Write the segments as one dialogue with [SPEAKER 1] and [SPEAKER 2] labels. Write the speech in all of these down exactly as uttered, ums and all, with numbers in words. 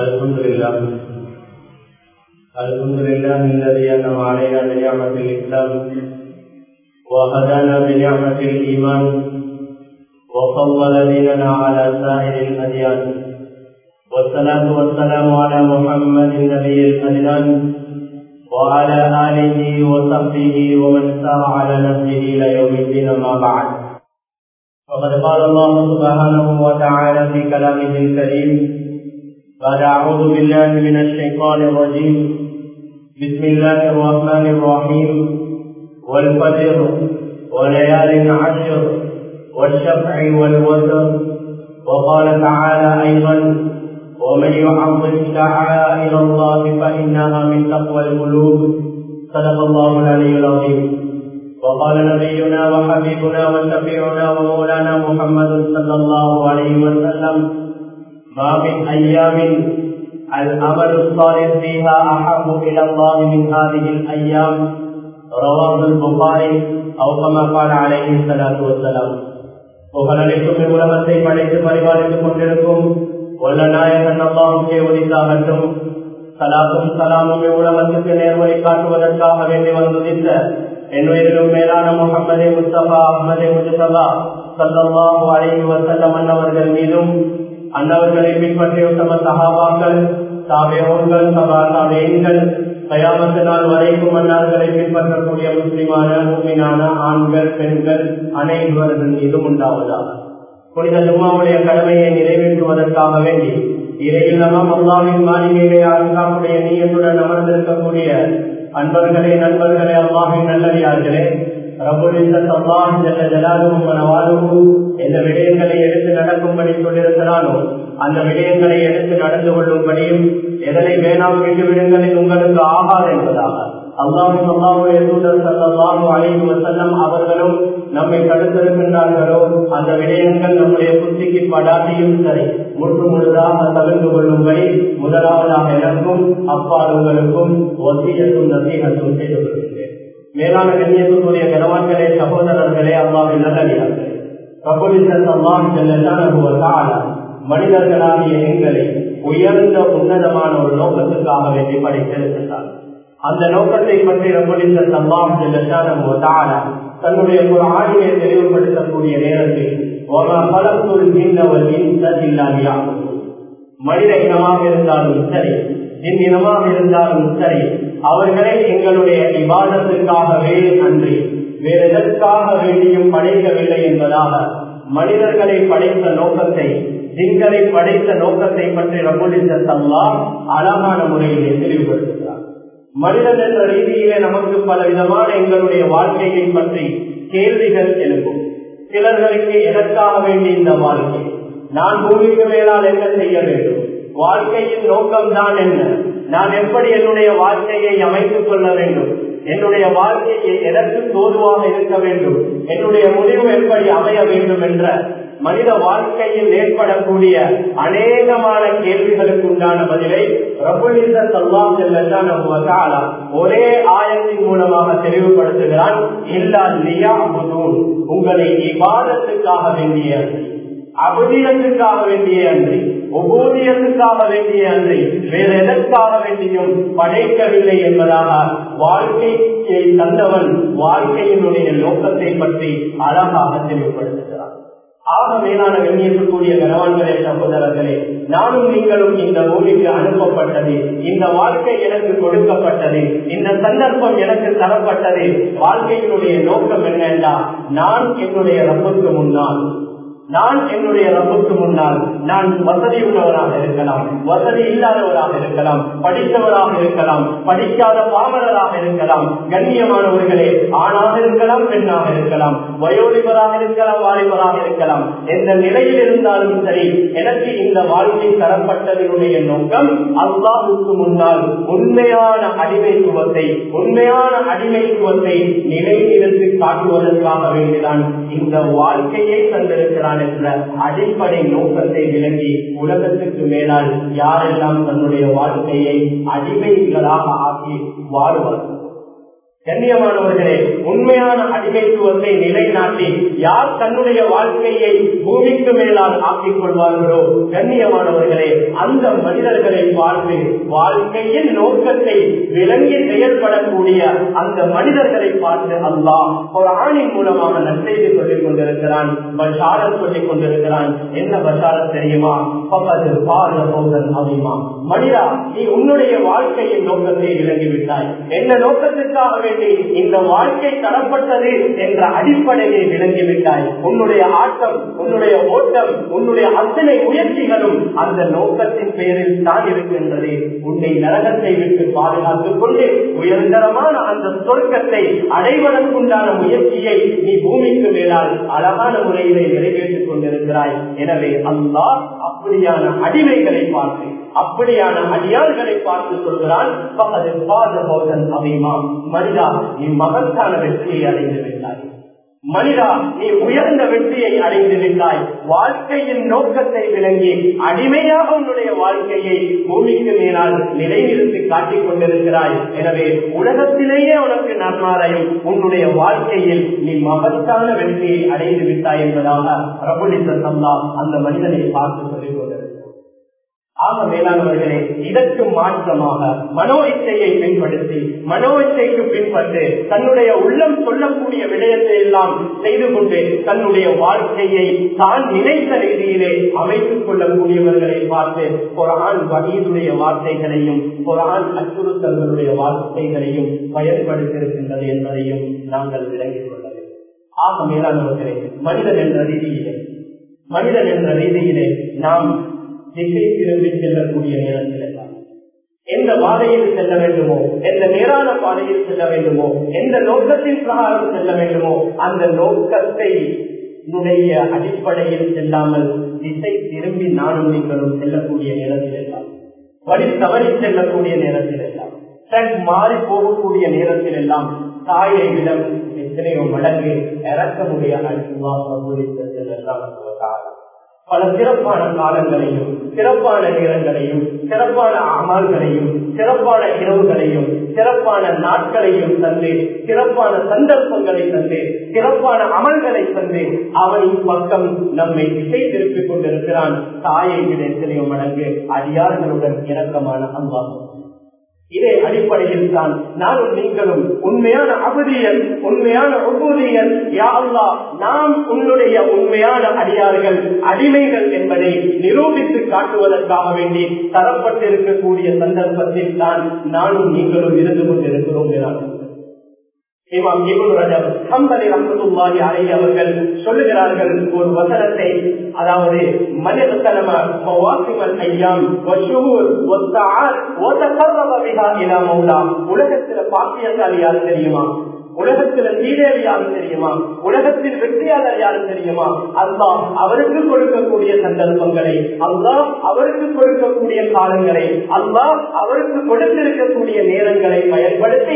[SPEAKER 1] الحمد لله الحمد لله الذي أنعم علينا بنعمة الإسلام وهدانا بنعمة الإيمان وفضل ديننا على سائر الأديان والصلاة والسلام على محمد النبي الأدنان وعلى آله وصحبه ومن سار على نهجه إلى يوم الدين ما بعد. وقد قال الله سبحانه وتعالى في كلامه الكريم بعد أعوذ بالله من الشيطان الرجيم بسم الله الرحمن الرحيم والفجر وليال عشر والشفع والوتر. وقال تعالى أيضا ومن يعظم شعائر الله فإنها من تقوى القلوب. صدق الله العلي العظيم. وقال نبينا وحبيبنا وشفيعنا ومولانا محمد صلى الله عليه وسلم ما من أيام العمل الصالح فيها أحب إلى الله من هذه الأيام. رواه البخاري أو كما قال عليه الصلاة والسلام. புகழனைக்கும் உலகத்தை படைத்து பரிபாலித்துக் கொண்டிருக்கும் வல்ல நாயகன் அல்லாஹ்வுக்கே உரித்தாகட்டும். சலாத்தும் சலாமும் உலகத்துக்கு நேர்வழி காட்டுவதற்காக வேண்டி வந்துதித்த என்னுயிரிலும் மேலான முஹம்மதே முஸ்தபா அஹ்மதே முஜ்தபா ஸல்லல்லாஹு அலைஹி வஸல்லம் அன்னவர்கள் மீதும் அன்னவர்களை பின்பற்றிய உத்தம சஹாபாக்கள் தாபிஊன்கள் தபா தாபிஈன்கள் கயாமத் நாள் வரைக்கும் அன்னார்களை பின்பற்றக்கூடிய முஸ்லிமான முஃமினான ஆண்கள் பெண்கள் அனைவர்கள் மீதும் உண்டாவதாக. புனித ஜும்மாவுடைய கடமையை நிறைவேற்றுவதற்காக வேண்டி இறையில்லமா அல்லாஹ்வின் மாளிகையிலே அல்லாஹ்வுடைய நியத்துடன் அமர்ந்திருக்கக்கூடிய அன்பர்களே நண்பர்களே அல்லாஹ்வின் நல்லடியார்களே, ரப்புல் இஸ்ஸத் அல்லாஹ் ஜல்ல ஜலாலுஹு வ நவாலுஹு எந்த விடயங்களை எடுத்து நடக்கும்படி சொல்லியிருக்கிறானோ அந்த விடயங்களை எடுத்து நடந்து கொள்ளும்படியும் எதனை வேணாம் விட்டு விடுங்களில் உங்களுக்கு ஆகாது என்பதாக அல்லாஹ்வின் அல்லாஹ்வுடைய தூதர் ஸல்லல்லாஹு அலைஹி வஸல்லம் அவர்களும் நம்மை தடுத்திருக்கின்றார்களோ அந்த விடயங்கள் நம்முடைய புத்திக்கு படாதையும் சரி முற்று முழுதாக தவிர்த்து கொள்ளும்படி முதலாவதாக எனக்கும் அப்பால் உங்களுக்கும் வசியத்தும் நசீஹத்தும் செய்து கொள்கின்றேன். மேலான கண்ணியத்துக்குரிய கனவான்களே, சகோதரர்களே, அல்லாஹ்வின் நல்லடியார்களே, ரப்புல் இஸ்ஸத் அல்லாஹ் ஜல்லல்லாஹு வ தஆலா மனிதர்களாகிய எங்களை உயர்ந்த உன்னதமான ஒரு நோக்கத்துக்காக வேண்டி படைத்திருக்கிறார். அந்த நோக்கத்தை பற்றி ரப்புல் இஸ்ஸத் அல்லாஹ் ஜல்லல்லாஹு வ தஆலா தன்னுடைய குர்ஆனிலே தெளிவுபடுத்தக்கூடிய நேரத்தில் வமா கலக்துல் ஜின்ன வல் இன்ஸ இல்லா லியஅபுதூன், மனித இனமாக இருந்தாலும் சரி ஜின் இனமாக இருந்தாலும் சரி அவர்களை எங்களுடைய இபாதத்துக்காகவே அன்றி வேறு எதற்காக வேண்டியும் படைக்கவில்லை என்பதாக மனிதர்களை படைத்த நோக்கத்தை ஜின்களை படைத்த நோக்கத்தை பற்றி ரப்புல் இஸ்ஸத் அல்லாஹ் அழகான முறையிலே தெளிவுபடுத்துகிறார். மனிதன் என்ற ரீதியிலே நமக்கு பல விதமான எங்களுடைய வாழ்க்கையை பற்றி கேள்விகள் எழுப்பும். சிலர்களுக்கு எதற்காக வேண்டி இந்த வாழ்க்கை, நான் பூமிக்கு மேலால் என்ன செய்ய வேண்டும், வாழ்க்கையின் நோக்கம்தான் என்ன, நான் எப்படி என்னுடைய வாழ்க்கையை அமைத்துக் கொள்ள வேண்டும், என்னுடைய வாழ்க்கையை எதற்கு தோதுவாக இருக்க வேண்டும், என்னுடைய முடிவு எப்படி அமைய வேண்டும் என்ற மனித வாழ்க்கையில் ஏற்படக்கூடிய அநேகமான கேள்விகளுக்கு உண்டான பதிலை ரப்புல் இஸ்ஸத் அல்லாஹ் ஜல்லல்லாஹு வ தஆலா ஒரே ஆயத்தின் மூலமாக தெளிவுபடுத்துகிறான். இல்லா லியஅபுதூன், உங்களை இபாதத்துக்காக வேண்டிய அபுதியத்துக்காக வேண்டிய அன்றி உபூதியத்துக்காக வேண்டிய அன்றி வேறு எதற்காக வேண்டியும் படைக்கவில்லை என்பதாக வாழ்க்கையை தந்தவன் வாழ்க்கையினுடைய நோக்கத்தை பற்றி அழகாக தெளிவுபடுத்துகிறார். ஆக மேலான கண்ணியத்துக்குரிய கனவான்களே, சகோதரர்களே, நானும் நீங்களும் இந்த பூமிக்கு அனுப்பப்பட்டது, இந்த வாழ்க்கை எனக்கு கொடுக்கப்பட்டது, இந்த சந்தர்ப்பம் எனக்கு தரப்பட்டது. வாழ்க்கையினுடைய நோக்கம் என்னென்றா, நான் என்னுடைய ரப்புக்கு முன்னால் நான் என்னுடைய ரப்புக்கு முன்னால் நான் வசதி உள்ளவராக இருக்கலாம், வசதி இல்லாதவராக இருக்கலாம், படித்தவராக இருக்கலாம், படிக்காத பாமரராக இருக்கலாம், கண்ணியமானவர்களே, ஆணாக இருக்கலாம், பெண்ணாக இருக்கலாம், வயோதிபராக இருக்கலாம், வாலிபராக இருக்கலாம், எந்த நிலையில் இருந்தாலும் சரி எனக்கு இந்த வாழ்க்கை தரப்பட்டதனுடைய நோக்கம் அல்லாஹ்வுக்கு முன்னால் உண்மையான அடிமைத்துவத்தை உண்மையான அடிமைத்துவத்தை நிலைநிறுத்தி காட்டுவதற்காக வேண்டிதான் இந்த வாழ்க்கையை தந்திருக்கிறான் என்ற அடிப்படை நோக்கத்தை விளங்கி உலகத்துக்கு மேலால் யாரெல்லாம் தன்னுடைய வாழ்க்கையை அடிமைகளாக ஆக்கி வாழ்வார்கள், கண்ணியமானவர்களே, உண்மையான அடிமைத்துவத்தை நிலைநாட்டி யார் தன்னுடைய வாழ்க்கையை பூமிக்கு மேலால் ஆக்கிக் கொள்வார்களோ, கண்ணியமானவர்களே, அந்த மனிதர்களை பார்த்து வாழ்க்கையின் நோக்கத்தை விளங்கி செயல்படக்கூடிய அந்த மனிதர்களை பார்த்து அல்லாஹ் ஒரு ஆணின் மூலமாக நற்செய்தி சொல்லிக் கொண்டிருக்கிறான், பஷாரத் சொல்லிக் கொண்டிருக்கிறான். என்ன பஷாரத் தெரியுமா? பக்கத்து பாத போதன் அதிகமா மனிதா, நீ உன்னுடைய வாழ்க்கையின் நோக்கத்தை விளங்கிவிட்டாய். என்ன நோக்கத்திற்காக இந்த வாழ்க்கை தரப்பட்டது என்ற அடிப்படையை விளங்கிவிட்டாய். உன்னுடைய ஆட்டம், உன்னுடைய ஓட்டம், உன்னுடைய அத்தனை முயற்சிகளும் அந்த நோக்கத்தின் பெயரில் தான் இருக்கின்றது. உன்னை நரகத்தை விட்டு பாதுகாத்துக் கொண்டு உயர்தரமான அந்த சொர்க்கத்தை அடைவதற்குண்டான முயற்சியை நீ பூமிக்கு மேலால் அழகான முறையிலே நிறைவேற்றிக் கொண்டிருக்கிறாய். எனவே அல்லாஹ் அப்படியான அடிமைகளை பார்த்து, அப்படியான அடியார்களை பார்த்து சொல்கிறான், மனிதா, நீ மகத்தான வெற்றியை அடைந்து விட்டாய். மனிதா, நீ உயர்ந்த வெற்றியை அடைந்து விட்டாய். வாழ்க்கையின் நோக்கத்தை விளங்கி அடிமையாக உன்னுடைய வாழ்க்கையை பூமிக்கு மேலால் நிலைநிறுத்தி காட்டிக் கொண்டிருக்கிறாய். எனவே உலகத்திலேயே உனக்கு நன்மாரையும் உன்னுடைய வாழ்க்கையில் நீ மகத்தான வெற்றியை அடைந்து விட்டாய் என்பதாக ரபுல் இஸ்ஸத் அல்லாஹ் அந்த மனிதனை பார்த்து சொல்லிக் கொண்டிருக்கிறார். ஆக மேலானவர்களே, இதற்கு மாற்றமாக மனோ இச்சையை பின்படுத்தி, மனோ இச்சைக்கு பின்பற்று தன்னுடைய உள்ளம் சொல்லக்கூடிய விடயத்தை எல்லாம் செய்து கொண்டு தன்னுடைய வாழ்க்கையை தான் நினைத்த ரீதியிலே அமைத்துக் கொள்ளக்கூடியவர்களை பார்த்து குர்ஆன் வஹீதுடைய வார்த்தைகளையும் குர்ஆன் அச்சுறுத்தல்களுடைய வார்த்தைகளையும் பயன்படுத்தியிருக்கின்றது என்பதையும் நாங்கள் விளங்கிக் கொள்ள வேண்டும். ஆக மேலானவர்களே, மனிதன் என்ற ரீதியிலே மனிதன் என்ற ரீதியிலே நாம் திசை திரும்பி செல்லக்கூடிய நேரத்தில் எல்லாம் எந்த பாதையில் செல்ல வேண்டுமோ, எந்த நேரான பாதையில் செல்ல வேண்டுமோ, எந்த நோக்கத்தின் பிரகாரம் செல்ல வேண்டுமோ, அந்த நோக்கத்தை அடிப்படையில் செல்லாமல் திசை திரும்பி நானும் நீங்களும் செல்லக்கூடிய நேரத்தில் எல்லாம், வழி தவறி செல்லக்கூடிய நேரத்தில் எல்லாம், ட்ரக் மாறி போகக்கூடிய நேரத்தில் எல்லாம் தாயை விடம் எத்தனையோ மடங்கு இறக்கமுடைய பல சிறப்பான காலங்களையும் சிறப்பான நேரங்களையும் சிறப்பான அமல்களையும் சிறப்பான இரவுகளையும் சிறப்பான நாட்களையும் தந்து சிறப்பான சந்தர்ப்பங்களை தந்து சிறப்பான அமல்களை தந்து அவனின் பக்கம் நம்மை திசை திருப்பிக் கொண்டிருக்கிறான். தாயை விட எத்தனையோ மடங்கு அடியார்களுடன் இறக்கமான அன்பாகும். இதே அடிப்படையில் தான் நானும் நீங்களும் உண்மையான அபதியல், உண்மையான உபூதியல், யா அல்லாஹ் நாம் உன்னுடைய உண்மையான அடியார்கள், அடிமைகள் என்பதை நிரூபித்து காட்டுவதற்காக வேண்டி தரப்பட்டிருக்கக்கூடிய சந்தர்ப்பத்தில் தான் நானும் நீங்களும் இருந்து கொண்டிருக்கிறோம். இமாம் இப்னு ரஜப் ஹம்பலி ரஹ்மத்துல்லாஹி அலைஹி அவர்கள் சொல்லுகிறார்கள் ஒரு வசனத்தை, அதாவது மனிதத்தனம மவாசிமல் ஐயாம் வஷூர் வஸ்ஸஆத் வதகர்ரப பிஹா இலா மௌலா. உலகத்துல பாக்கியசாலி யாரு தெரியுமா? உலகத்துல சீதேவி யாரு தெரியுமா? உலகத்தில் வெற்றியாளர் யாரு தெரியுமா? அல்லாஹ் அவருக்கு கொடுக்கக்கூடிய சந்தர்ப்பங்களை, அல்லாஹ் அவருக்கு கொடுக்கக்கூடிய காலங்களை, அல்லாஹ் அவருக்கு கொடுத்திருக்கக்கூடிய நேரங்களை பயன்படுத்தி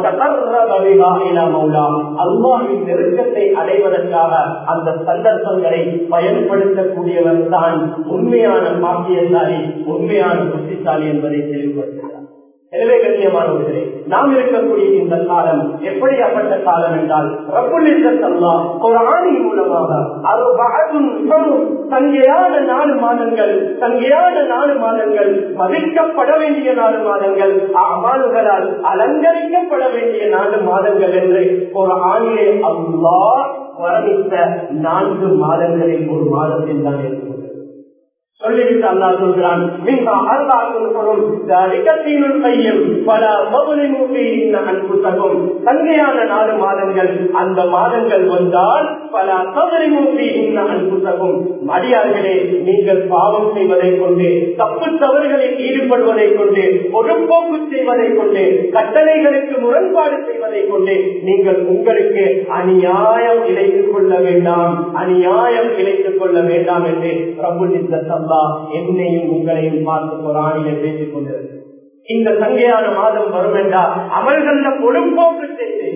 [SPEAKER 1] அல்லாஹ்வின் நெருக்கத்தை அடைவதற்காக அந்த சந்தர்ப்பங்களை பயன்படுத்தக்கூடியவர் தான் உண்மையான பாக்கியசாலி, உண்மையான புத்திசாலி என்பதை தெளிவுபடுத்துகிறார். எனவே கண்ணியமானவர்களே, நாம் இருக்கக்கூடிய இந்த காலம் எப்படியாப்பட்ட காலம் என்றால், ரப்புல் இஸ்ஸத் அல்லாஹ் குர்ஆனின் மூலமாக அர்பஅத்துன் ஹுரும், சங்கையான நாலு மாதங்கள், சங்கையான நாலு மாதங்கள், மதிக்கப்பட வேண்டிய நாலு மாதங்கள், அமல்களால் அலங்கரிக்கப்பட வேண்டிய நாலு மாதங்கள் என்று குர்ஆனிலே அல்லாஹ் வர்ணித்த நான்கு மாதங்களில் ஒரு மாதத்தில் தான் இருக்கிறது. சொல்லிவிட்டு அல்லாஹ் சொல்கிறான், மின்ஹா அர்பஅத்துன் ஹுரும் ذلك الدين القيم فلا تظلموا فيهن انفسكم. சங்கையான நாலு மாதங்கள், அந்த மாதங்கள் வந்தால் பல தظلموا فيهن انفسكم. அடியார்களே, நீங்கள் பாவம் செய்வதை கொண்டு, தப்பு தவறுகளில் ஈடுபடுவதை கொண்டு, பொறுப்போக்கு செய்வதை கொண்டு, கட்டளைகளுக்கு முரண்பாடு செய்வதை கொண்டு நீங்கள் உங்களுக்கு அநியாயம் இழைத்துக் கொள்ள வேண்டாம், அநியாயம் இழைத்துக் கொள்ள வேண்டாம் என்று ரப்புல் இஸ்ஸத் அல்லாஹ் என்னையும் உங்களையும் பார்த்து குர்ஆனிலே பேசிக் கொண்டிருக்கிறார். இந்த சங்கையான மாதம் வரும் என்றால் அமல்கள்ல பொறுப்போக்கு செய்து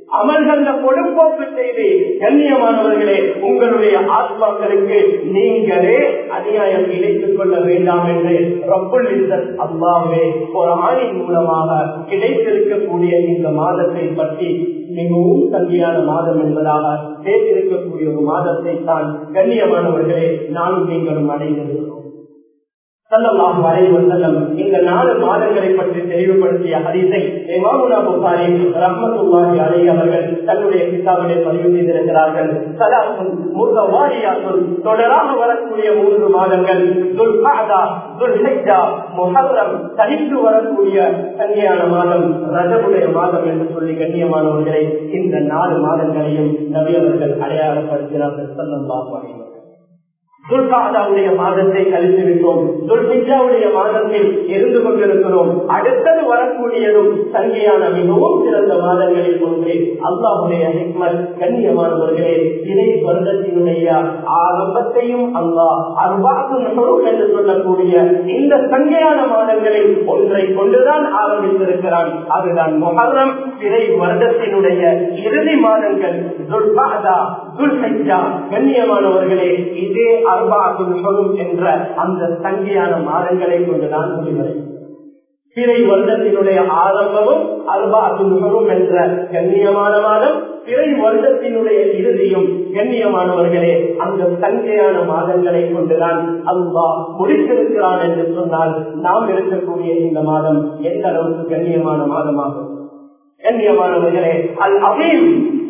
[SPEAKER 1] அமல்கள பொடுப்போக்கு செய்து கண்ணியமானவர்களே உங்களுடைய ஆத்மாக்களுக்கு நீங்களே அநியாயம் இணைத்துக் கொள்ள வேண்டாம் என்று ரப்புல் இஸ்ஸத் அல்லாஹ்வே குர்ஆனின் மூலமாக கிடைத்திருக்கக்கூடிய இந்த மாதத்தை பற்றி மிகவும் சங்கியான மாதம் என்பதாக பேசியிருக்கக்கூடிய ஒரு மாதத்தை தான் கண்ணியமானவர்களே நானும் நீங்களும் அடைந்திருக்கிறோம். ஸல்லல்லாஹு அலைஹி வஸல்லம் இந்த நாலு மாதங்களை பற்றி தெளிவுபடுத்திய ஹதீஸை இமாமுனா புகாரி ரஹ்மத்துல்லாஹி அலைஹி அவர்கள் தன்னுடைய கிதாபிலே பதிவு செய்திருக்கிறார்கள். ஸலாத்துன் முத்தவாலியாத்துன், தொடராக வரக்கூடிய மூன்று மாதங்கள் துல்கஅதா, துல்ஹிஜ்ஜா, முஹர்ரம், தனித்து வரக்கூடிய கண்ணியமான மாதம் ரஜபுடைய மாதம் என்று சொல்லி கண்ணியமானவர்களை இந்த நாலு மாதங்களையும் நபி அவர்கள் அடையாளப்படுத்தினார்கள். ஸல்லல்லாஹு அலைஹி வஸல்லம் துல்காதாவுடைய மாதத்தை கழித்து விட்டோம், துல்ஹிஜ்ஜாவுடைய மாதத்தில் இருந்து கொண்டிருக்கிறோம். அடுத்தது வரக்கூடியதும் சங்கையான மிகவும் சிறந்த மாதங்களில் ஒன்று. அல்லாஹுடைய ஹிக்மத் கண்ணியமானவர்களே, இறை வருடத்தினுடைய ஆரம்பத்தையும் அல்லாஹ் அர்பாத்துல் ஹுரூம் என்று சொல்லக்கூடிய இந்த சங்கையான மாதங்களில் ஒன்றை கொண்டுதான் ஆரம்பித்திருக்கிறான். அதுதான் முஹர்ரம். இறை வருடத்தினுடைய இறுதி மாதங்கள் துல்காதா, துல்ஹிஜ்ஜா. கண்ணியமானவர்களே, இதே அர்பாத்துல் ஹுரூம் என்ற அந்த சங்கையான மாதங்களை கொண்டுதான் முடிவடை. பிறை வருடத்தினுடைய ஆரம்பமும் அர்பாத்துல் ஹுரூம் என்ற கண்ணியமான மாதம், பிறை வருடத்தினுடைய இறுதியும் கண்ணியமானவர்களே அந்த சங்கையான மாதங்களை கொண்டுதான் அல்லாஹ் முடித்திருக்கிறான் என்று சொன்னால் நாம் இருக்கக்கூடிய இந்த மாதம் எந்த அளவுக்கு கண்ணியமான மாதமாகும். கண்ணியமானவர்களே, அல் அவீம்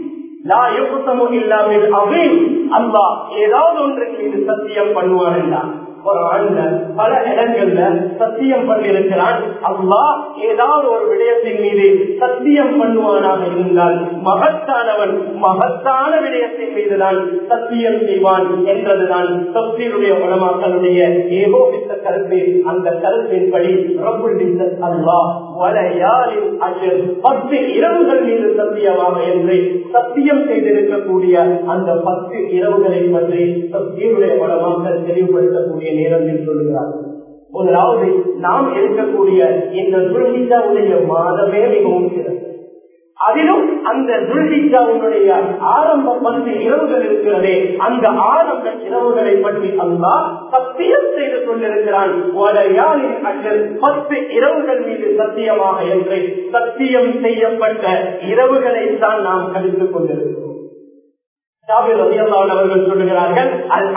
[SPEAKER 1] அல்லாஹ் ஏதாவது ஒன்றின் மீது சத்தியம் பண்ணுவான் என்றான். பல இடங்கள்ல சத்தியம் பண்ணிருக்கிறான். அல்லாஹ் ஏதாவது ஒரு விடயத்தின் மீது சத்தியம் பண்ணுவானாக இருந்தால் மகத்தானவன் மகத்தான விடயத்தின் மீதுதான் சத்தியம் செய்வான் என்றதுதான் தஃசீருடைய உலமாக்களுடைய ஏகோபித்த கருத்து. அந்த கருத்தின்படி ரப்புல் இஸ்ஸத் அல்லாஹ் வலயாலின் அஜர், பத்து இரவுகள் மீது சத்தியமாக என்று சத்தியம் செய்திருக்கக்கூடிய அந்த பத்து இரவுகளை பற்றி தஃசீருடைய உலமாக்கள் தெளிவுபடுத்தக்கூடிய நேரத்தில் சொல்லுகிறார்கள். முதலாவது, நாம் இருக்கக்கூடிய இந்த துல்ஹிஜ்ஜாவுடைய மாதமே மிகவும் சிறந்தது. அதிலும் அந்த துல்ஹிஜ்ஜாவுடைய ஆரம்ப பத்து இரவுகள் இருக்கிறதே, அந்த ஆரம்ப இரவுகளை பற்றி அல்லாஹ் சத்தியம் செய்து கொண்டிருக்கிறான். பத்து இரவுகள் மீது சத்தியமாக என்று சத்தியம் செய்யப்பட்ட இரவுகளை தான் நாம் கழித்துக் கொண்டிருக்கிறோம். அவர்கள் சொல்லுகிறார்கள்,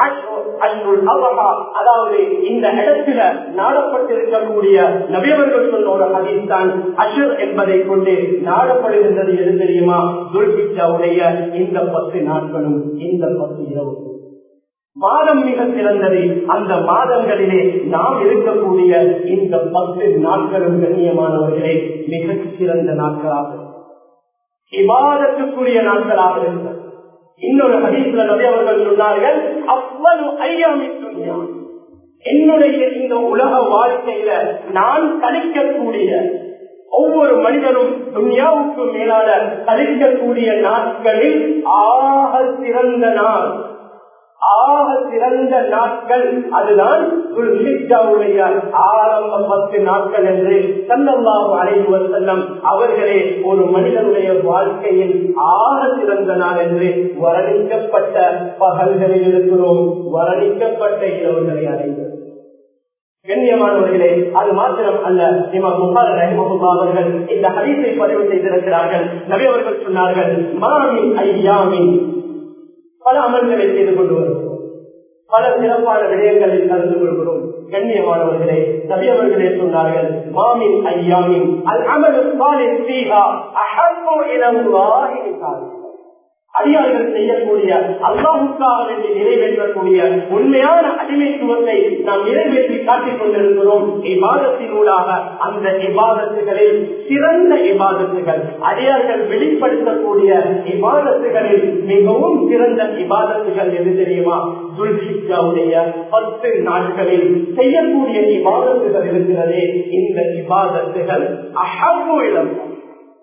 [SPEAKER 1] அதாவது இந்த இடத்துல நாடப்பட்டிருக்கக்கூடிய நபியவர்கள் சொன்ன ஒரு ஹதீஸ் தான் அஷர் என்பதை கொண்டு நாடப்படுகின்றது. எது தெரியுமா? துல்ஹிஜ்ஜாவுடைய இந்த பத்து நாட்களும் இந்த பத்து இரவு மாதம் மிக சிறந்தது. அந்த மாதங்களிலே நாம் இருக்கக்கூடிய இந்த பத்து நாட்களும் கண்ணியமானவர்களே மிக சிறந்த நாட்களாக, இபாதத்துக்குரிய நாட்களாக இருக்கிறது. இன்னொரு ஹதீஸ்ல நபி அவர்கள் சொன்னார்கள், அவ்வளவு ஐயாமி துன்யா, என்னுடைய இந்த உலக வாழ்க்கையில நான் கழிக்கக்கூடிய ஒவ்வொரு மனிதனும் துன்யாவுக்கு மேலான கழிக்கக்கூடிய நாட்களில் ஆக சிறந்த நாள், ஆக சிறந்த நாட்கள் அதுதான் துல்ஹிஜ்ஜாவுடைய ஆரம்ப பத்து நாட்கள் என்று ஸல்லல்லாஹு அலைஹி வஸல்லம் அவர்களே ஒரு மனிதனுடைய வாழ்க்கையில் ஆக சிறந்த நாள் என்று வர்ணிக்கப்பட்ட பகல்களில் இருக்கிறோம், வர்ணிக்கப்பட்ட இரவுகளை அடைந்தோம். கண்ணியமானவர்களே, அது மாத்திரம் அல்ல, இமாம் புகாரி ரஹிமஹுல்லாஹ் அவர்கள் இந்த ஹதீஸை பதிவு செய்திருக்கிறார்கள். நபி அவர்கள் சொன்னார்கள், மாமின் ஐயாமின், பல அமல்களை செய்து கொண்டு வருகிறோம், பல சிறப்பான விடயங்களில் கலந்து கொள்கிறோம். கண்ணியமானவர்களே, நபி அவர்களே சொன்னார்கள், மாமின் ஐயாமின் அல் அமலு ஸாலிஹ் ஃபீஹா அஹப்பு இலல்லாஹி மின் அடியார்கள் செய்யக்கூடிய அல்லாஹ்வுக்காக வேண்டி நிறைவேற்றக்கூடிய உண்மையான அடிமைத்துவத்தை நாம் நிறைவேற்றி காட்டிக் கொண்டிருக்கிறோம். இபாதத்தினூடாக அந்த இபாதத்துகளில் சிறந்த இபாதத்துகள், அடியார்கள் வெளிப்படுத்தக்கூடிய இபாதத்துகளில் மிகவும் சிறந்த இபாதத்துகள் எது தெரியுமா? துல்ஹிஜ்ஜாவுடைய பத்து நாட்களில் செய்யக்கூடிய இபாதத்துகள் இருக்கிறதே, இந்த இபாதத்துகள் அஹப்பு இலல்லாஹ்,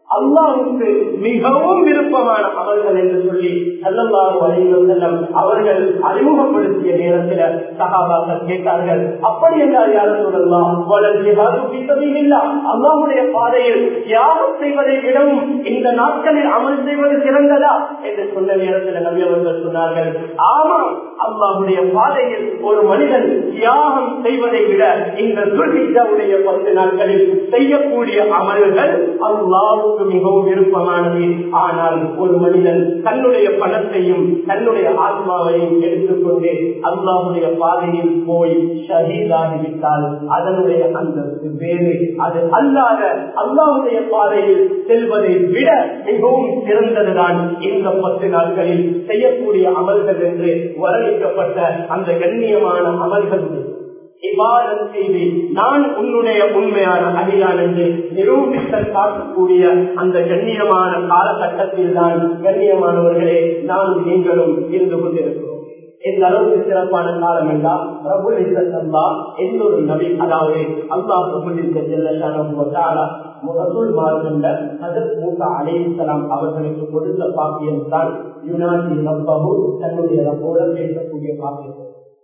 [SPEAKER 1] அல்லாஹ்வுக்கு மிகவும் விருப்பமான அமல்கள் என்று சொல்லி ஸல்லல்லாஹு அலைஹி வஸல்லம் அவர்கள் அறிமுகப்படுத்திய நேரத்தில் சஹாபாக்கள் கேட்டார்கள், அப்படி என்றால் யா ரசூலல்லாஹ் வலல் ஜிஹாது ஃபீ சபீலில்லாஹ், அல்லாஹ்வுடைய பாதையில் தியாகம் செய்வதை விடவும் இந்த நாட்களில் அமல் செய்வது சிறந்ததா என்று சொன்ன நேரத்தில் நபி அவர்கள் சொன்னார்கள், ஆமாம், அல்லாஹ்வுடைய பாதையில் ஒரு மனிதன் தியாகம் செய்வதை விட இந்த துல்ஹிஜ்ஜாவுடைய பத்து நாட்களில் செய்யக்கூடிய அமல்கள் அல்லாஹ் மிகவும் விருப்பமானது. ஆனால் ஒரு மனிதன் தன்னுடைய பணத்தையும் தன்னுடைய ஆத்மாவையும் எடுத்துக்கொண்டு அல்லாஹ்வுடைய பாதையில் போய் ஷஹீதாகிவிட்டால் அதனுடைய அந்தஸ்து வேறு. அது அல்லாத அல்லாஹ்வுடைய பாதையில் செல்வதை விட மிகவும் சிறந்ததுதான் இந்த பத்து நாட்களில் செய்யக்கூடிய அமல்கள் என்று வர்ணிக்கப்பட்ட அந்த கண்ணியமான அமல்கள். இபாதத் செய்து நான் உன்னுடைய உண்மையான அடியான் என்று நிரூபித்தல் காட்டக்கூடிய அந்த கண்ணியமான காலகட்டத்தில் தான் கண்ணியமானவர்களே நான் நீங்களும் இருந்து கொண்டிருக்கிறோம். எந்த அளவுக்கு சிறப்பான காலம் என்றால் ரபுல் இஸ்ஸத் அல்லாஹ் எந்த ஒரு நபி, அதாவது அல்லாஹ் ரபுல் இஸ்ஸத் ஜல்லஷானஹு வ தஆலா ரசூல்மார்கள்ல ஹஜ்ரத் மூஸா அலைஹிஸ்ஸலாம் அவர்களுக்கு கொடுத்த பாக்கியம் தான் யுனாதி ரப்பஹு, தன்னுடைய ரப்போடு பேசக்கூடிய பாக்கியம்.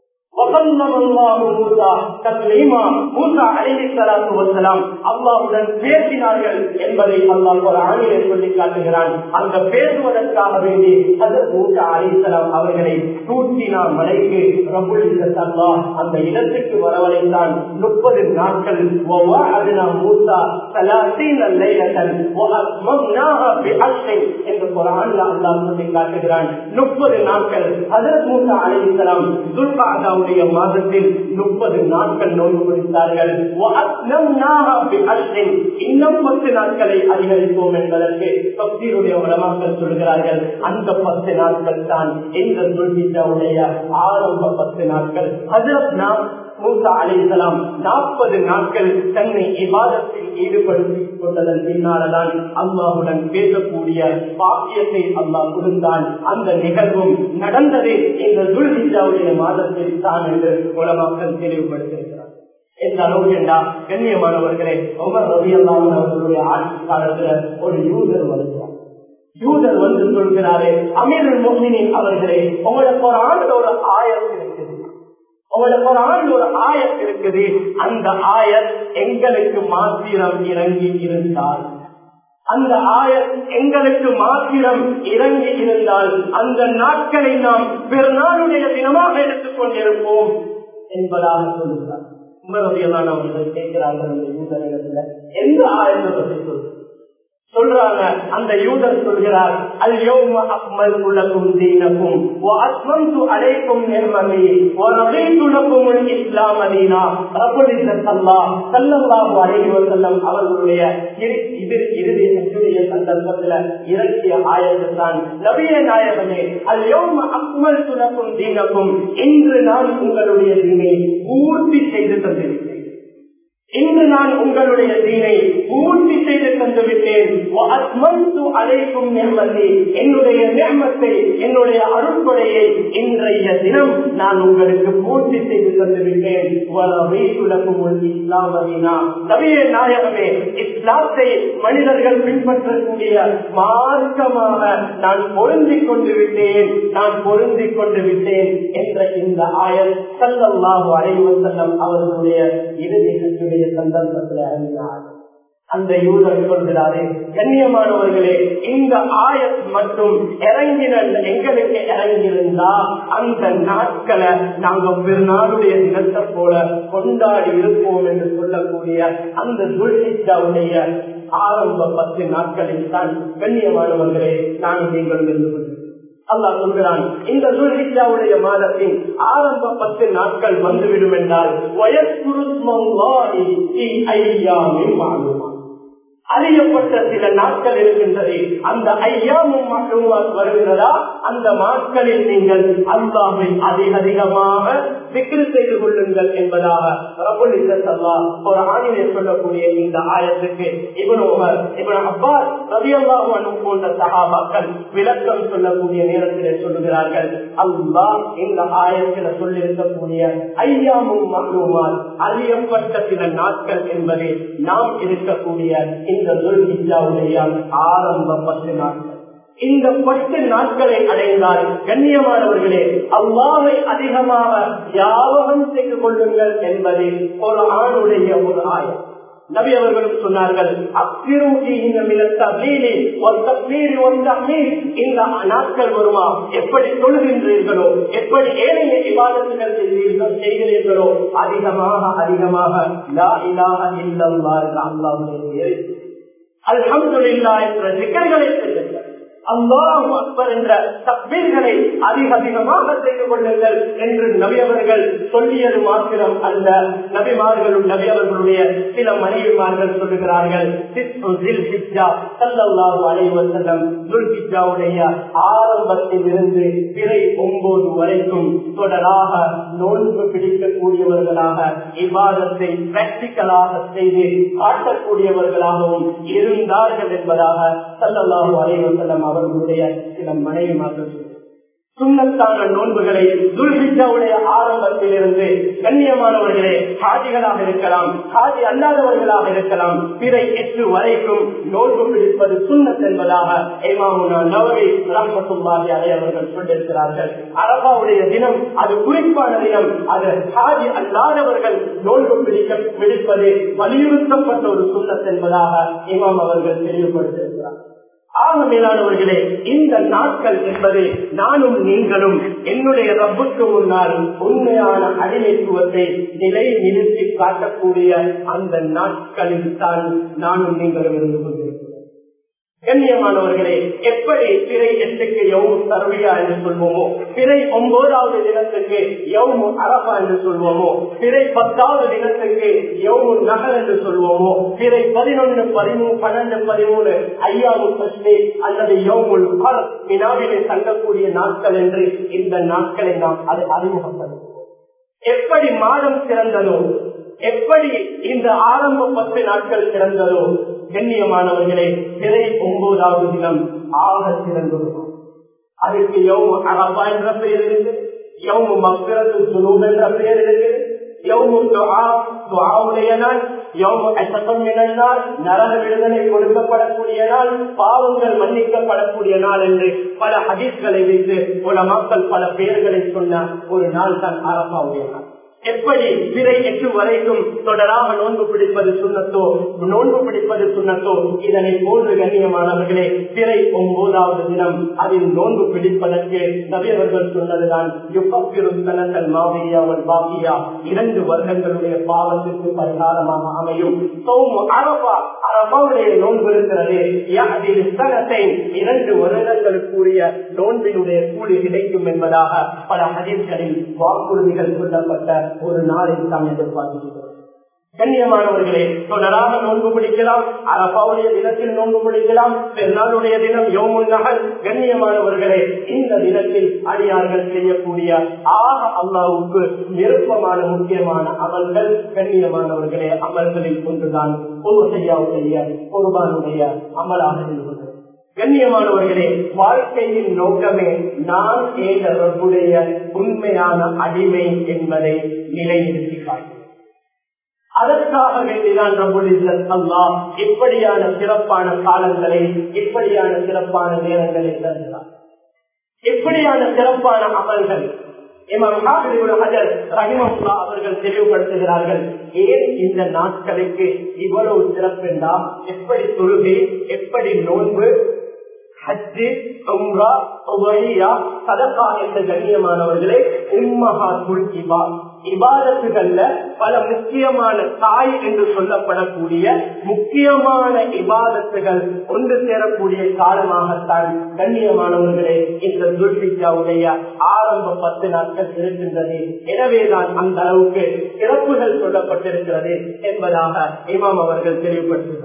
[SPEAKER 1] அல்லாஹ்வுடன் பேசினார்கள் என்பதை அல்லாஹ் குர்ஆனிலே சொல்லி காட்டுகிறான். அந்த பேசுவதற்காக வேண்டி ஹஜ்ரத் மூஸா அலைஹிஸ்ஸலாம் அவர்களை தூத்தினா மலைக்கு ரப்புல் இஸ்ஸத் அல்லாஹ் அந்த இடத்துக்கு வரவழைத்தான். முப்பது நாட்கள் வஅஅத்னா மூஸா ஸலாஸீன லைலத்தன் வஅத்மம்னாஹா பிஅஷ்ரின் என்று குர்ஆனில் அல்லாஹ் சொல்லி காட்டுகிறான். முப்பது நாட்கள் ஹஜ்ரத் மூஸா அலைஹிஸ்ஸலாம் துல்காதா மாதத்தில் முப்பது நாட்கள் நோன்பு பிடித்தார்கள். இன்னும் பத்து நாட்களை அதிகரிப்போம் என்பதற்கு தஃசீருடைய உலமாக்கள் சொல்கிறார்கள். அந்த பத்து நாட்கள் தான் இந்த துல்ஹிஜ்ஜாவுடைய ஆரம்ப பத்து நாட்கள். ஹஜ்ரத் மூஸா அலைஹிஸ்ஸலாம் நாற்பது நாட்கள் தன்னை இபாதத்தில் ஈடுபடுத்திக் கொண்டதன் பின்னால்தான் அல்லாஹ்வுடன் பேசக்கூடிய பாக்கியத்தை அல்லாஹ் கொடுத்தான். அந்த நிகழ்வும் நடந்தது இந்த துல்ஹிஜ்ஜாவுடைய மாதத்தில் தான் என்று உலமாக்கள் தெளிவுபடுத்தியிருக்கிறார். எந்த அளவுக்கு என்றால் கண்ணியமானவர்களே, உமர் ரலியல்லாஹு அன்ஹு அவர்களுடைய ஆட்சி காலத்துல ஒரு யூதர் வருகிறார். யூதர் வந்து சொல்கிறாரே, அமீருல் முஃமினீன் அவர்களே, உங்களுக்கு ஒரு ஆண்டு ஒரு ஆயத்து இருக்குது, உங்களுக்கு ஒரு ஆண்டு ஒரு ஆயத் இருக்குது, அந்த ஆயத் எங்களுக்கு மாத்திரம் இறங்கி இருந்தால், அந்த ஆயத் எங்களுக்கு மாத்திரம் இறங்கி இருந்தால் அந்த நாட்களை நாம் பெருநாளுடைய தினமாக எடுத்துக் கொண்டிருப்போம் என்பதாக சொல்லுகிறார். உமரதியெல்லாம் அவர்கள் கேட்கிறார்கள் அந்த யூதரிடத்துல, எந்த ஆயத்தை பற்றி சொல்லுங்க சொல்றாங்க. அந்த யூதர் சொல்கிறார், அல்யௌம அக்மல்து லக்கும் தீனக்கும் வ அத்மம்து அலைக்கும் நிஅமதி வ ரதீது லக்குமுல் இஸ்லாம் தீனா. ரப்பல் இஸ்ஸத் அல்லாஹ் ஸல்லல்லாஹு அலைஹி வஸல்லம் அவர்களுடைய இறுதி ஹஜ்ஜுடைய சந்தர்ப்பத்தில் இறக்கிய ஆயத்து தான், நபியே நாயகமே, அல்யௌம அக்மல்து லக்கும் தீனக்கும், இன்று நான் உங்களுடைய தீனை பூர்த்தி செய்து தந்திருக்கிறேன், இன்று நான் உங்களுடைய தீனை பூர்த்தி செய்து தந்துவிட்டேன். என்னுடைய நிஅமத்தை, என்னுடைய அருட்கொடையை இன்றைய தினம் நான் உங்களுக்கு பூர்த்தி செய்து தந்துவிட்டேன். நபியே நாயகமே, இஸ்லாத்தை மனிதர்கள் பின்பற்றக்கூடிய மார்க்கமாக நான் பொருந்திக் கொண்டு விட்டேன், நான் பொருந்திக் கொண்டு விட்டேன் என்ற இந்த ஆயத் ஸல்லல்லாஹு அலைஹி வஸல்லம் அவர்களுடைய இறுதி ஹஜ்ஜுடைய சந்தர்ப்பத்தில் அறிந்தார். அந்த யூதர் சொல்கிறாரே, கண்ணியமானவர்களே, இந்த ஆயத் மட்டும் இறங்கின எங்களுக்கு இறங்கியிருந்தா அந்த நாட்களை நாங்கள் பெருநாளுடைய தினத்தை போல கொண்டாடி இருப்போம் என்று சொல்லக்கூடிய அந்த துல்ஹிஜ்ஜாவுடைய ஆரம்ப பத்து நாட்களில் தான் கண்ணியமானவர்களே நான் நீங்கள் இருந்து கொள்கிறேன். அல்லாஹ் சொல்கிறான், இந்த துல்ஹிஜ்ஜாவுடைய மாதத்தின் ஆரம்ப பத்து நாட்கள் வந்துவிடும் என்றால் அறியப்பட்ட சில நாட்கள் இருக்கின்றது. அந்த ஐயாமும் மஹ்லூமாத் வருகிறதா, அந்த நாட்களில் நீங்கள் அல்லாஹ்வை அதிக அதிகமாக திக்ர் செய்து கொள்ளுங்கள் என்பதாக ரப்புல் இஸ்ஸத் அல்லாஹ் ஒரு ஆணிலே சொல்லக்கூடிய இந்த ஆயத்துக்கு இப்னு உமர், இப்னு அப்பாஸ் ரலியல்லாஹு அன்ஹு போன்ற சஹாபாக்கள் விளக்கம் சொல்லக்கூடிய நேரத்திலே சொல்லுகிறார்கள், அல்லாஹ் இந்த ஆயத்தில் சொல்லியிருக்கக்கூடிய ஐயாமும் மஹ்லூமாத் அறியப்பட்ட சில நாட்கள் என்பது நாம் இருக்கக்கூடிய இந்த துல்ஹிஜ்ஜாவுடைய ஆரம்ப பத்து நாட்கள். இந்த பத்து நாட்களை அடைந்தால் கண்ணியமானவர்களே அல்லாஹ்வை அதிகமாக ஞாபகம் செய்து கொள்ளுங்கள் என்பது ஒரு ஆணுடைய ஒரு ஆயம். நபி அவர்களும் சொன்னார்கள், இந்த நாட்கள் வருமா, எப்படி தொழுகின்றீர்களோ, எப்படி ஏனைய இபாதத்துகள் செய்கிறீர்களோ அதிகமாக அதிகமாக லா இலாஹ இல்லல்லாஹ் என்ற அல்லாஹ்வுடைய அல்ஹம்துலில்லாஹ் என்ற திக்ர்களை செய்யுங்கள், அல்லாஹு அக்பர் என்ற தக்பீர்களை அதிக அதிகமாக செய்து கொள்ளுங்கள் என்று நபி அவர்கள் சொல்லியது மாத்திரம் அல்ல, நபிமார்களும் நபி அவர்களுடைய சில மனைவிமார்கள் சொல்லுகிறார்கள், ஆரம்பத்தில் இருந்து பிறை ஒன்பது வரைக்கும் தொடராக நோன்பு பிடிக்கக்கூடியவர்களாக இபாதத்தை பிராக்டிக்கலாக செய்து காட்டக்கூடியவர்களாகவும் இருந்தார்கள் என்பதாக ஸல்லல்லாஹு அலைஹி வஸல்லம் அவர்களுடைய சில மனைவிமார்கள் சுன்னத்தான நோன்புகளை துல்ஹிஜ்ஜாவுடைய ஆரம்பத்தில் இருந்து கண்ணியமானவர்களே ஹாஜிகளாக இருக்கலாம், ஹாஜி அல்லாதவர்களாக இருக்கலாம், பிறை எட்டு வரைக்கும் நோன்பு பிடிப்பது சுன்னத் என்பதாக இமாமுனா நவவி ரஹ்மத்துல்லாஹி அலைஹி அவர்கள் சொல்லியிருக்கிறார்கள். அரபாவுடைய தினம் அது குறிப்பான தினம், அது ஹாஜி அல்லாதவர்கள் நோன்பு பிடிக்க பிடிப்பது வலியுறுத்தப்பட்ட ஒரு சுன்னத் என்பதாக இமாம் அவர்கள் தெளிவுபடுத்தியிருக்கிறார். ஆக மேலானவர்களே, இந்த நாட்கள் என்பது நானும் நீங்களும் என்னுடைய ரப்புக்கு முன்னால் உண்மையான அடிமைத்துவத்தை நிலை நிறுத்தி காட்டக்கூடிய அந்த நாட்களில் தான் நானும் நீங்களும் இருந்து கொண்டிருக்கிறோம். கண்ணியமானவர்களே, எப்படி பிறை எட்டுக்கு யௌமு தர்வியா என்று சொல்வோமோ, பிறை ஒன்பதாவது தினத்துக்கு யௌமு அரபா என்று சொல்வோமோ, பிறை பத்தாவது தினத்துக்கு யௌமு நகர் என்று சொல்வோமோ, பிறை பதினொன்று பதிமூணு பன்னெண்டு பதிமூணு ஐயாமு தஸ்மீ அல்லது யௌமுல் கர் வினாவிலே தங்கக்கூடிய நாட்கள் என்று இந்த நாட்களை நாம் அது அறிமுகப்படுத்துவோம். எப்படி மாதம் சிறந்ததோ, எப்படி இந்த ஆரம்ப பத்து நாட்கள் சிறந்ததோ, கண்ணியமானவர்களே பிறை ஒன்பதாவது தினம் ஆக சிறந்தது. அதுக்கு யௌமு அரபா என்ற பெயர் இருக்கு, யௌமு மக்ஃபிரத்து ஸுனூப் என்ற பெயர் இருக்கு, யௌமு துஆ துஆவுடைய நாள், யௌமு அஸ்ஸம் மினன் நாள் நரக விடுதலை கொடுக்கப்படக்கூடிய நாள், பாவங்கள் மன்னிக்கப்படக்கூடிய நாள் என்று பல ஹதீஸ்களை வைத்து உலமாக்கள் பல பெயர்களை சொன்ன ஒரு நாள் தான் அரபாவுடைய நாள். எப்படி பிறை எட்டு வரைக்கும் தொடராக நோன்பு பிடிப்பது சுண்ணத்தோ, நோன்பு பிடிப்பது சுண்ணத்தோ, இதனை போன்று கண்ணியமானவர்களே பிறை ஒன்பதாவது தினம் அதில் நோன்பு பிடிப்பதற்கு நபியவர்கள் சொன்னதுதான் பாக்கியா இரண்டு வருடங்களுடைய பாவத்திற்கு பரிகாரமாக அமையும். அரபா அரபாவுடைய நோன்பு இருக்கிறது, இரண்டு வருடங்களுக்குரிய நோன்பினுடைய கூலி கிடைக்கும் என்பதாக பல ஹதீஸ்களில் வாக்குறுதிகள் சொல்லப்பட்ட ஒரு நாளில் தான் எதிர்பார்க்கிறோம். கண்ணியமானவர்களே, தொடராக நோன்பு பிடிக்கலாம், அரபாவுடைய தினத்தில் நோன்பு பிடிக்கலாம், பெருநாளுடைய தினம் யௌமுன் நஹர். கண்ணியமானவர்களே, இந்த தினத்தில் அடியார்கள் செய்யக்கூடிய ஆக அல்லாஹ்வுக்கு விருப்பமான முக்கியமான அமல்கள் கண்ணியமானவர்களே அமல்களில் ஒன்றுதான் உதுஹிய்யாவுடைய குர்பானுடைய அமலாக இருக்கிறது. கண்ணியமானவர்களே, வாழ்க்கையின் நோக்கமே நான் ஏக ரப்புடைய உண்மையான அடிமை என்பதை நிலைநிறுத்தி காட்டுகிறேன். அதற்காக வேண்டிதான் ரப்புல் இஸ்ஸத் அல்லாஹ் இப்படியான சிறப்பான காலங்களை, இப்படியான சிறப்பான நேரங்களை தருகிறார். இப்படியான சிறப்பான அமல்கள் இமாம் ஹாஃபிஸ் இப்னு ஹஜர் ரஹிமஹுல்லாஹ் அவர்கள் தெளிவுபடுத்துகிறார்கள். ஏன் இந்த நாட்களுக்கு இவ்வளவு சிறப்பென்றா, எப்படி தொழுகை, எப்படி நோன்பு, ஹஜ்ஜு, உம்ரா, உபஹியா, சதகா என்ற கண்ணியமானவர்களே உம்மஹாத்துல் இபாத் இபாதத்துகள்ல பல முக்கியமான தாய் என்று சொல்லப்படக்கூடிய முக்கியமான இபாதத்துகள் ஒன்று சேரக்கூடிய காலமாகத்தான் கண்ணியமானவர்களே இந்த துல்ஹிஜ்ஜாவுடைய ஆரம்ப பத்து நாட்கள் இருக்கின்றது. எனவேதான் அந்த அளவுக்கு சிறப்புகள் சொல்லப்பட்டிருக்கிறது என்பதாக இமாம் அவர்கள் தெளிவுபடுத்துகிறார்.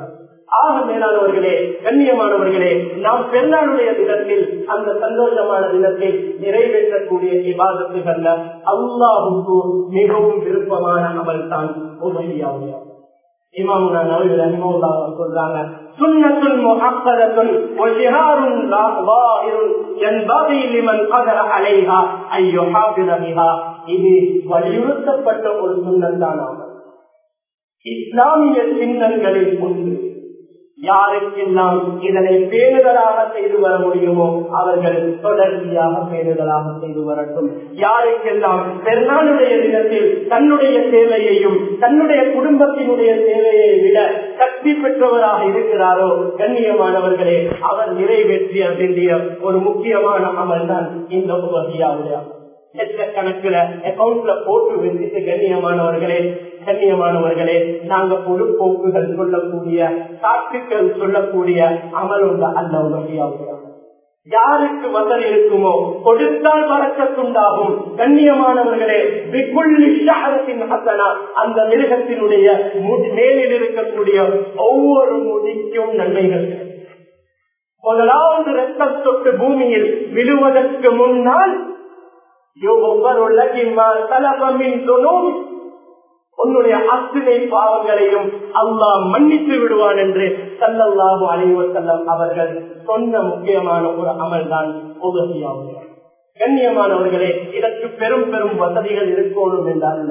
[SPEAKER 1] ஆக மேலானவர்களே, கண்ணியமானவர்களே, நாம் பெருநாளுடைய தினத்தில் அந்த சந்தோஷமான தினத்தில் நிறைவேற்றக்கூடிய இபாதத்துகள்ல அல்லாஹ்வுக்கு மிகவும் விருப்பமான அமல் தான் உதவியாகும். இமாமுனா நவவி ரஹிமஹுல்லாஹ் சொல்றாங்க, சுன்னத்துல் முஅக்கதத்துன் வ ஜிஹாருன் லாஹிருன் யன்பகி லிமன் கதர அலைஹா அய்யுஹாஃபித பிஹா. இது வலியுறுத்தப்பட்ட ஒரு சுன்னத்தான் ஆகும். இஸ்லாமிய சின்னங்களில் ஒன்று. யாருக்கெல்லாம் இதனை பேணுதலாக செய்து வர முடியுமோ அவர்கள் தொடர்ச்சியாக பேணுதலாக செய்து வரட்டும். யாருக்கெல்லாம் பெருநாளுடைய தினத்தில் தன்னுடைய சேவையையும் தன்னுடைய குடும்பத்தினுடைய சேவையை விட சக்தி பெற்றவராக இருக்கிறாரோ, கண்ணியமானவர்களே, அவர் நிறைவேற்றிய வேண்டிய ஒரு முக்கியமான அமல் தான் இந்த உபகியாவுடைய லட்சக்கணக்கில் அக்கௌண்ட்ல போட்டு வச்சுட்டு கண்ணியமானவர்களே கண்ணியமானவர்களே நாங்க பொதுப்போக்குகள் சொல்லக்கூடிய சாட்சிகள் சொல்லக்கூடிய அமலுள்ள அந்த உதவியாவுடைய யாருக்கு வசதி இருக்குமோ கொடுத்தால் வரக்கத்துண்டாகும். கண்ணியமானவர்களே, அந்த மிருகத்தினுடைய மேலில் இருக்கக்கூடிய ஒவ்வொரு முடிக்கும் நன்மைகள். முதலாவது ரத்தம் தொட்டு பூமியில் விழுவதற்கு முன்னால் உன்னுடைய அத்தனை பாவங்களையும் அல்லாஹ் மன்னித்து விடுவான் என்று ஸல்லல்லாஹு அலைஹி வஸல்லம் அவர்கள் சொன்ன முக்கியமான ஒரு அமல் தான் உதவியாகும். கண்ணியமானவர்களே, இதற்கு பெரும் பெரும் வசதிகள் இருக்கணும் என்றல்ல.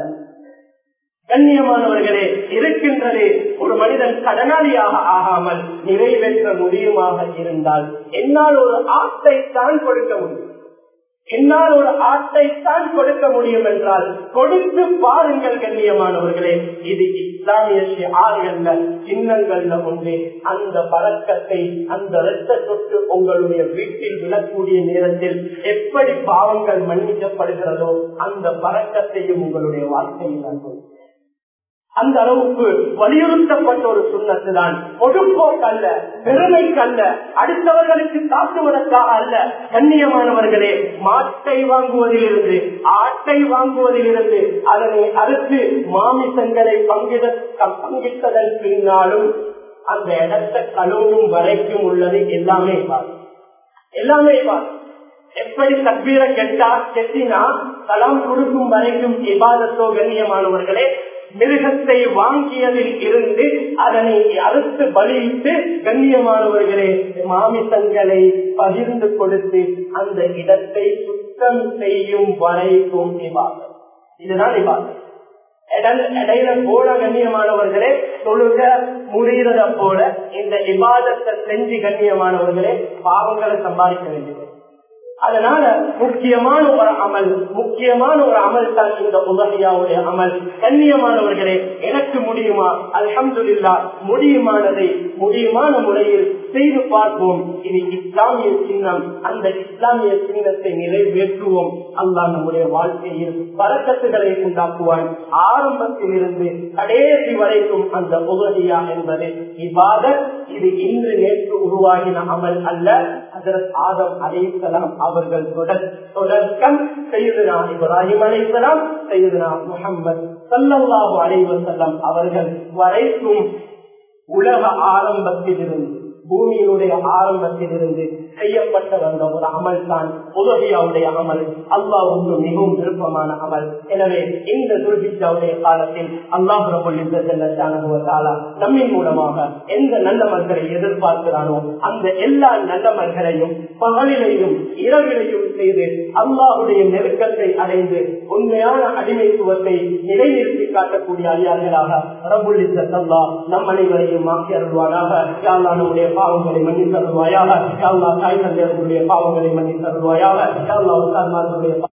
[SPEAKER 1] கண்ணியமானவர்களே, இருக்கின்றதே ஒரு மனிதன் கடனாளியாக ஆகாமல் நிறைவேற்ற முடியுமாக இருந்தால் என்னால் ஒரு ஆட்டை தான் கொடுக்க முடியும் என்னால் ஒரு ஆட்டை தான் கொடுக்க முடியும் என்றால் கொடுத்து பாருங்கள். கண்ணியமானவர்களே, இது இஸ்லாமிய ஷிஆர்கள்ல சின்னங்கள்ல ஒன்று. அந்த பழக்கத்தை அந்த இரத்த தொட்டு உங்களுடைய வீட்டில் விழக்கூடிய நேரத்தில் எப்படி பாவங்கள் மன்னிக்கப்படுகிறதோ அந்த பழக்கத்தையும் உங்களுடைய வாழ்க்கையில் நான் அந்த அளவுக்கு வலியுறுத்தப்பட்ட ஒரு சுண்ணத்து தான். பொதுப்போக்கல்ல, பெருமைக்கல்ல, அடுத்தவர்களுக்கு தாக்குவதற்காக அல்ல. கண்ணியமானவர்களே, மாட்டை வாங்குவதிலிருந்து ஆட்டை வாங்குவதிலிருந்து அதனை அறுத்து மாமிசங்களை பங்கிட பங்கிட்டதன் பின்னாலும் அந்த இடத்தை கழுவும் வரைக்கும் உள்ளது எல்லாமே பார் எல்லாமே பார் எப்படி தக்பீரை கெட்டா கெட்டினா சலாம் கொடுக்கும் வரைக்கும் இபாதத்தோ. கண்ணியமானவர்களே, மிருகத்தை வாங்கியதில் இருந்து அதனை அறுத்து பலியிட்டு கண்ணியமானவர்களே மாமிசங்களை பகிர்ந்து கொடுத்து அந்த இடத்தை சுத்தம் செய்யும் வரைக்கும் இபாதத். இதுதான் இபாதத். இடையில போல கண்ணியமானவர்களே தொழுக முடிகிறத போல இந்த இபாதத்தை செஞ்சு கண்ணியமானவர்களே பாவங்களை சம்பாதிக்க வேண்டியது. அதனால முக்கியமான ஒரு அமல் முக்கியமான ஒரு அமல் தான் இந்த உதவியாவுடைய அமல். கண்ணியமானவர்களே, எனக்கு முடியுமா? அல்ஹம்துலில்லாஹ், முடியுமானதை முடியுமான முறையில் செய்து பார்ப்போம். இது இஸ்லாமிய சின்னம். அந்த இஸ்லாமிய சின்னத்தை நிறைவேற்றுவோம். அல்லாஹ் நம்முடைய வாழ்க்கையில் பரக்கத்துகளை உண்டாக்குவான். ஆரம்பத்தில் இருந்து கடைசி வரைக்கும் அந்த உதவியா என்பது இபாதத். இது இன்று நேற்று உருவாகின அமல் அல்ல. ஹஜ்ரத் ஆதம் அலைஹிஸ்ஸலாம் அவர்கள் தொடக்கம் சையதுனா இப்ராஹிம் அலைஹிஸ்ஸலாம், சையதுனா முஹம்மது ஸல்லல்லாஹு அலைஹி வஸல்லம் அவர்கள் வரைக்கும் உலக ஆரம்பத்தில் இருந்து பூமியினுடைய ஆரம்பத்தில் இருந்து செய்யப்பட்ட வந்த ஒரு அமல் தான் உதவியாவுடைய அமல். அல்லாஹ்வுக்கு மிகவும் விருப்பமான அமல். எனவே இந்த துல்ஹிஜ்ஜாவுடைய காலத்தில் அல்லாஹ் ரப்பல் இஸ்ஸத் ஜல்லல்லாஹு வ தஆலா நம்மின் மூலமாக எந்த நல்லமல்களை எதிர்பார்க்கிறானோ அந்த எல்லா நல்லமல்களையும் பகலிலையும் இரவிலையும் செய்து அல்லாஹ்வுடைய நெருக்கத்தை அடைந்து உண்மையான அடிமைத்துவத்தை நிலைநிறுத்தி காட்டக்கூடிய அடியார்களாக ரப்பல் இஸ்ஸத் அல்லாஹ் நம் அனைவரையும் ஆக்கி அருள்வானாக. யா அல்லாஹ் நம்முடைய பாவங்களை மன்னித்து அருள்வாயாக. யா அல்லாஹ் தாய் தந்தையர்களுடைய பாவங்களை மன்னித்து அருள்வாயாக. யா அல்லாஹ் உஸ்தாத்மார்களுடைய